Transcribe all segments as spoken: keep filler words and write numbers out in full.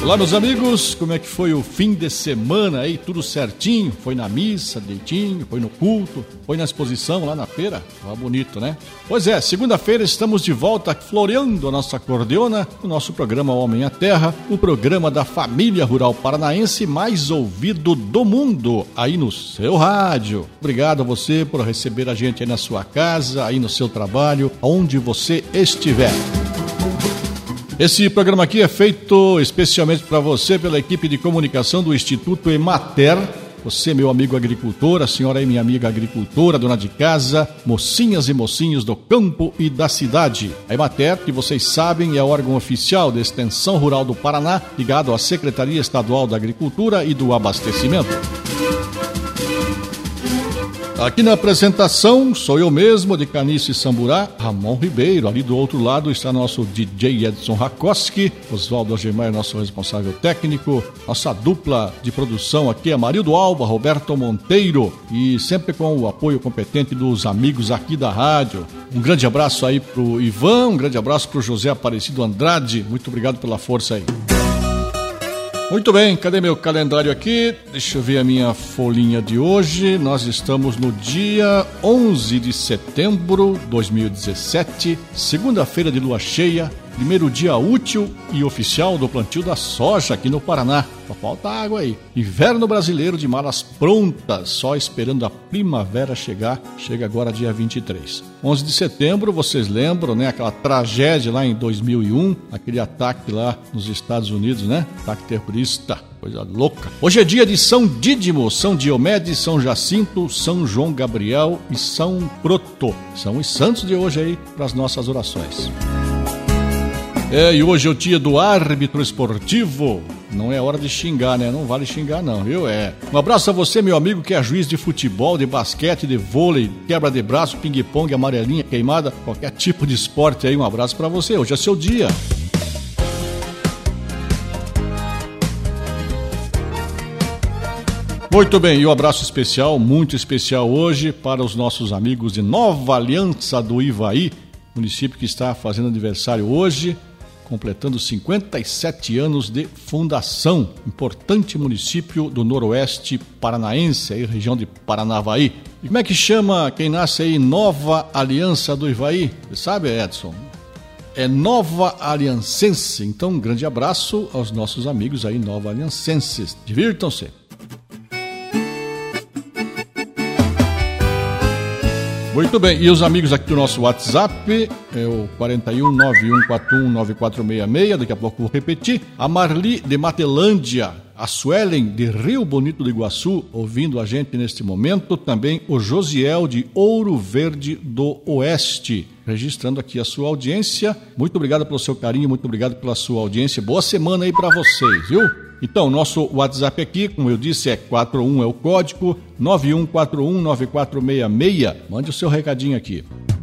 Olá, meus amigos, como é que foi o fim de semana aí? Tudo certinho? Foi na missa, direitinho? Foi no culto? Foi na exposição lá na feira? Tá bonito, né? Pois é, segunda-feira estamos de volta floreando a nossa acordeona, o nosso programa Homem à Terra, o programa da família rural paranaense mais ouvido do mundo, aí no seu rádio. Obrigado a você por receber a gente aí na sua casa, aí no seu trabalho, onde você estiver. Esse programa aqui é feito especialmente para você pela equipe de comunicação do Instituto Emater. Você, meu amigo agricultor, a senhora aí, minha amiga agricultora, dona de casa, mocinhas e mocinhos do campo e da cidade. A Emater, que vocês sabem, é o órgão oficial da Extensão Rural do Paraná, ligado à Secretaria Estadual da Agricultura e do Abastecimento. Aqui na apresentação, sou eu mesmo, de Caniço e Samburá, Ramon Ribeiro. Ali do outro lado está nosso D J Edson Rakoski, Oswaldo Agemar, nosso responsável técnico. Nossa dupla de produção aqui é Marildo Alba, Roberto Monteiro, e sempre com o apoio competente dos amigos aqui da rádio. Um grande abraço aí pro Ivan, um grande abraço pro José Aparecido Andrade. Muito obrigado pela força aí. Muito bem, cadê meu calendário aqui? Deixa eu ver a minha folhinha de hoje. Nós estamos no dia onze de setembro de dois mil e dezessete, segunda-feira de lua cheia, primeiro dia útil e oficial do plantio da soja aqui no Paraná. Só falta água aí. Inverno brasileiro de malas prontas, só esperando a primavera chegar. Chega agora dia vinte e três. onze de setembro, vocês lembram, né? Aquela tragédia lá em dois mil e um, aquele ataque lá nos Estados Unidos, né? Ataque terrorista. Coisa louca. Hoje é dia de São Dídimo, São Diomedes, São Jacinto, São João Gabriel e São Proto. São os santos de hoje aí para as nossas orações. É, e hoje é o dia do árbitro esportivo. Não é hora de xingar, né? Não vale xingar não, viu? É. Um abraço a você, meu amigo, que é juiz de futebol, de basquete, de vôlei, quebra de braço, ping-pong, amarelinha, queimada, qualquer tipo de esporte aí. Um abraço pra você. Hoje é seu dia. Muito bem, e um abraço especial, muito especial hoje para os nossos amigos de Nova Aliança do Ivaí, município que está fazendo aniversário hoje, completando cinquenta e sete anos de fundação. Importante município do noroeste paranaense, aí, região de Paranavaí. E como é que chama quem nasce aí Nova Aliança do Ivaí? Você sabe, Edson? É Nova Aliancense. Então, um grande abraço aos nossos amigos aí Nova Aliancenses. Divirtam-se. Muito bem, e os amigos aqui do nosso WhatsApp, é o quatro um nove um quatro um nove quatro seis seis, daqui a pouco vou repetir. A Marli de Matelândia, a Suelen de Rio Bonito do Iguaçu, ouvindo a gente neste momento. Também o Josiel de Ouro Verde do Oeste, registrando aqui a sua audiência. Muito obrigado pelo seu carinho, muito obrigado pela sua audiência. Boa semana aí para vocês, viu? Então, nosso WhatsApp aqui, como eu disse, é quatro um, é o código nove um quatro um nove quatro seis seis. Mande o seu recadinho aqui.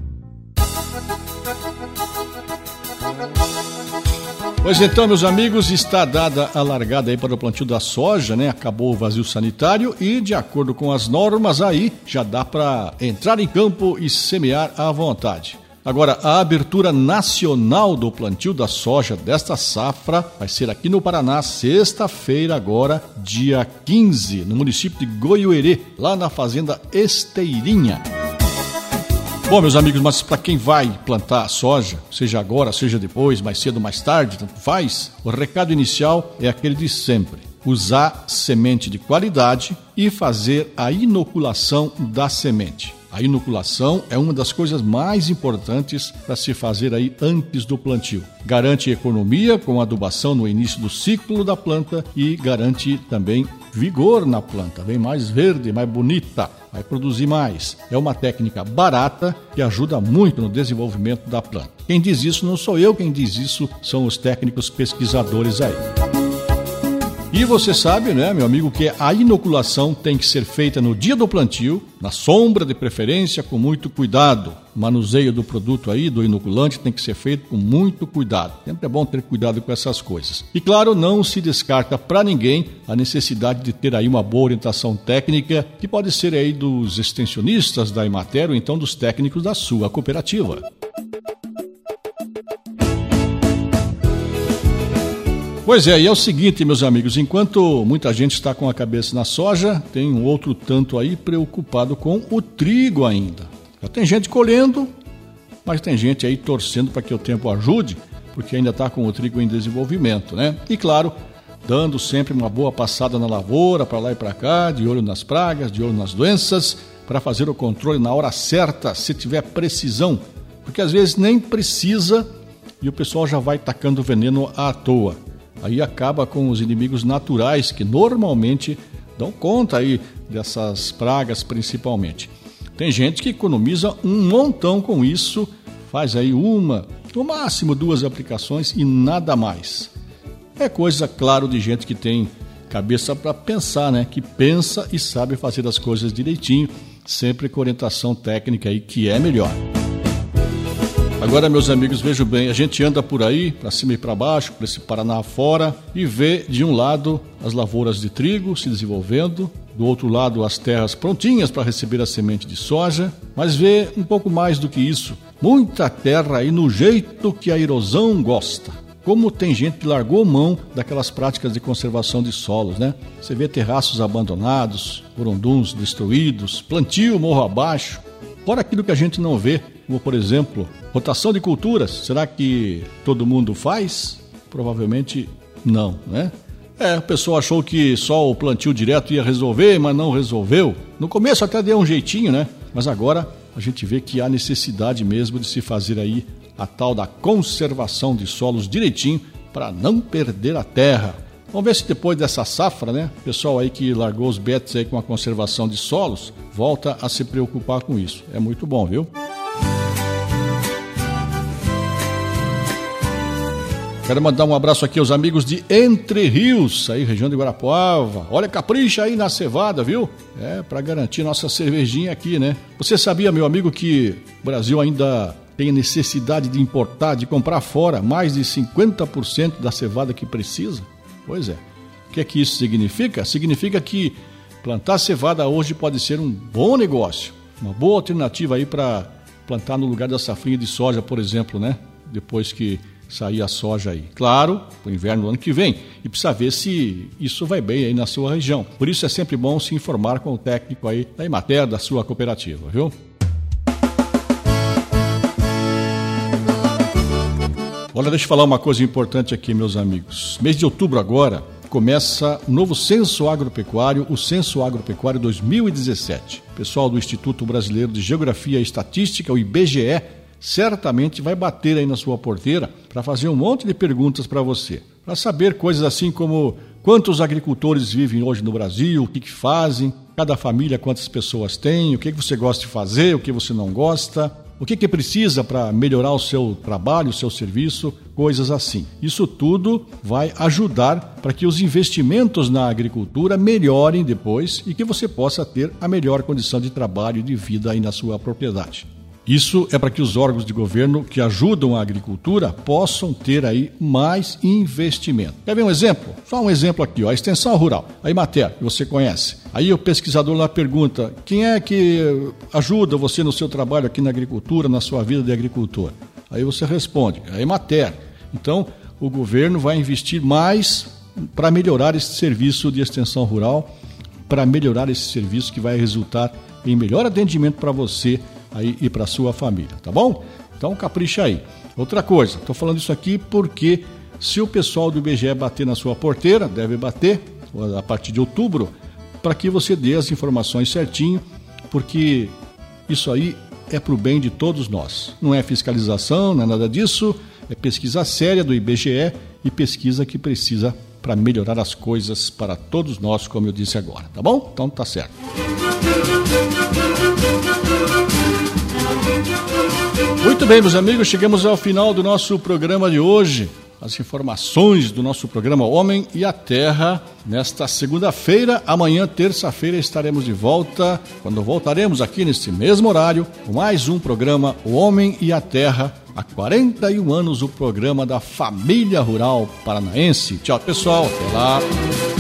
Pois então, meus amigos, está dada a largada aí para o plantio da soja, né? Acabou o vazio sanitário e, de acordo com as normas aí, já dá para entrar em campo e semear à vontade. Agora, a abertura nacional do plantio da soja desta safra vai ser aqui no Paraná, sexta-feira agora, dia quinze, no município de Goiuerê, lá na fazenda Esteirinha. Bom, meus amigos, mas para quem vai plantar a soja, seja agora, seja depois, mais cedo, mais tarde, tanto faz, o recado inicial é aquele de sempre: usar semente de qualidade e fazer a inoculação da semente. A inoculação é uma das coisas mais importantes para se fazer aí antes do plantio. Garante economia com adubação no início do ciclo da planta e garante também vigor na planta, bem mais verde, mais bonita, vai produzir mais. É uma técnica barata que ajuda muito no desenvolvimento da planta. Quem diz isso não sou eu, quem diz isso são os técnicos pesquisadores aí. E você sabe, né, meu amigo, que a inoculação tem que ser feita no dia do plantio, na sombra de preferência, com muito cuidado. O manuseio do produto aí, do inoculante, tem que ser feito com muito cuidado. Sempre é bom ter cuidado com essas coisas. E claro, não se descarta para ninguém a necessidade de ter aí uma boa orientação técnica, que pode ser aí dos extensionistas da Emater ou então dos técnicos da sua cooperativa. Pois é, e é o seguinte, meus amigos, enquanto muita gente está com a cabeça na soja, tem um outro tanto aí preocupado com o trigo ainda. Já tem gente colhendo, mas tem gente aí torcendo para que o tempo ajude, porque ainda está com o trigo em desenvolvimento, né? E claro, dando sempre uma boa passada na lavoura, para lá e para cá, de olho nas pragas, de olho nas doenças, para fazer o controle na hora certa, se tiver precisão, porque às vezes nem precisa e o pessoal já vai tacando veneno à toa. Aí acaba com os inimigos naturais que normalmente dão conta aí dessas pragas principalmente. Tem gente que economiza um montão com isso, faz aí uma, no máximo duas aplicações e nada mais. É coisa, claro, de gente que tem cabeça para pensar, né? Que pensa e sabe fazer as coisas direitinho, sempre com orientação técnica aí que é melhor. Agora, meus amigos, vejam bem, a gente anda por aí, para cima e para baixo, por esse Paraná afora, e vê de um lado as lavouras de trigo se desenvolvendo, do outro lado as terras prontinhas para receber a semente de soja, mas vê um pouco mais do que isso, muita terra aí no jeito que a erosão gosta. Como tem gente que largou mão daquelas práticas de conservação de solos, né? Você vê terraços abandonados, burunduns destruídos, plantio morro abaixo, fora aquilo que a gente não vê, como por exemplo, rotação de culturas. Será que todo mundo faz? Provavelmente não, né? É, o pessoal achou que só o plantio direto ia resolver, mas não resolveu. No começo até deu um jeitinho, né? Mas agora a gente vê que há necessidade mesmo de se fazer aí a tal da conservação de solos direitinho para não perder a terra. Vamos ver se depois dessa safra, né, o pessoal aí que largou os betes aí com a conservação de solos, volta a se preocupar com isso. É muito bom, viu? Quero mandar um abraço aqui aos amigos de Entre Rios, aí região de Guarapuava. Olha, capricha aí na cevada, viu? É, para garantir nossa cervejinha aqui, né? Você sabia, meu amigo, que o Brasil ainda tem necessidade de importar, de comprar fora mais de cinquenta por cento da cevada que precisa? Pois é. O que é que isso significa? Significa que plantar cevada hoje pode ser um bom negócio, uma boa alternativa aí para plantar no lugar da safrinha de soja, por exemplo, né? Depois que sair a soja aí. Claro, para o inverno do ano que vem. E precisa ver se isso vai bem aí na sua região. Por isso é sempre bom se informar com o técnico aí da Emater, da sua cooperativa, viu? Olha, deixa eu falar uma coisa importante aqui, meus amigos. Mês de outubro agora começa o novo Censo Agropecuário, o Censo Agropecuário dois mil e dezessete. O pessoal do Instituto Brasileiro de Geografia e Estatística, o I B G E, certamente vai bater aí na sua porteira para fazer um monte de perguntas para você. Para saber coisas assim como quantos agricultores vivem hoje no Brasil, o que, que fazem, cada família quantas pessoas tem, o que, que você gosta de fazer, o que você não gosta, o que, que precisa para melhorar o seu trabalho, o seu serviço, coisas assim. Isso tudo vai ajudar para que os investimentos na agricultura melhorem depois e que você possa ter a melhor condição de trabalho e de vida aí na sua propriedade. Isso é para que os órgãos de governo que ajudam a agricultura possam ter aí mais investimento. Quer ver um exemplo? Só um exemplo aqui, ó, a extensão rural, a Emater, que você conhece. Aí o pesquisador lá pergunta, quem é que ajuda você no seu trabalho aqui na agricultura, na sua vida de agricultor? Aí você responde, a Emater. Então, o governo vai investir mais para melhorar esse serviço de extensão rural, para melhorar esse serviço que vai resultar em melhor atendimento para você aí e para sua família, tá bom? Então capricha aí. Outra coisa, estou falando isso aqui porque se o pessoal do I B G E bater na sua porteira, deve bater a partir de outubro, para que você dê as informações certinho, porque isso aí é para o bem de todos nós. Não é fiscalização, não é nada disso, é pesquisa séria do I B G E e pesquisa que precisa para melhorar as coisas para todos nós, como eu disse agora, tá bom? Então tá certo. Muito bem, meus amigos, chegamos ao final do nosso programa de hoje. As informações do nosso programa Homem e a Terra nesta segunda-feira. Amanhã, terça-feira, estaremos de volta, quando voltaremos aqui nesse mesmo horário, com mais um programa O Homem e a Terra. Há quarenta e um anos, o programa da família rural paranaense. Tchau, pessoal. Até lá.